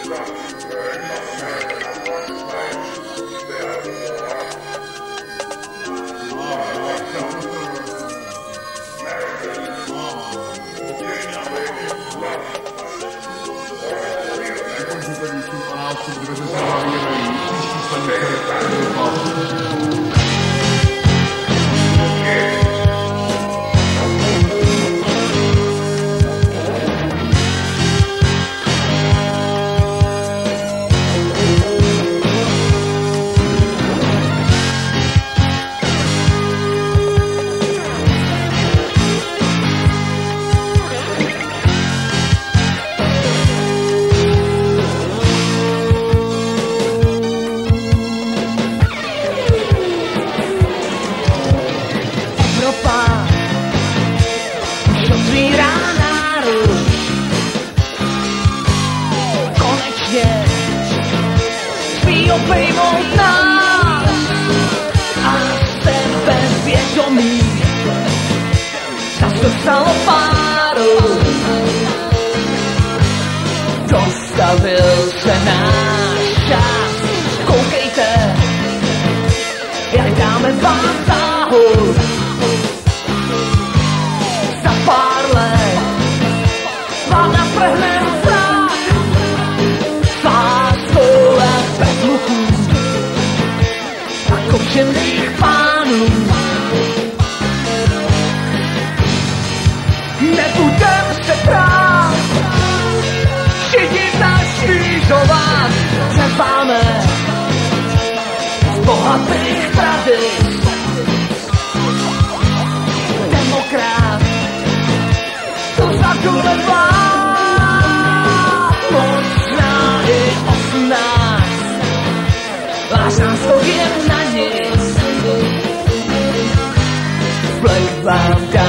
Obejmout nás a jsem bezvědomý. Zas dostalo páru, dostavil se náš čas. Koukejte, jak dáme vátahu. Za pár let vám naprhne zrak, fáskou a bez luchů a kopčených pánů. Nebudem se prát, šidit a šířovat, řepáme z bohatých tradic. Demokrat, to zakulevá, možná i 18, až nás to jen na nic. Black vám dá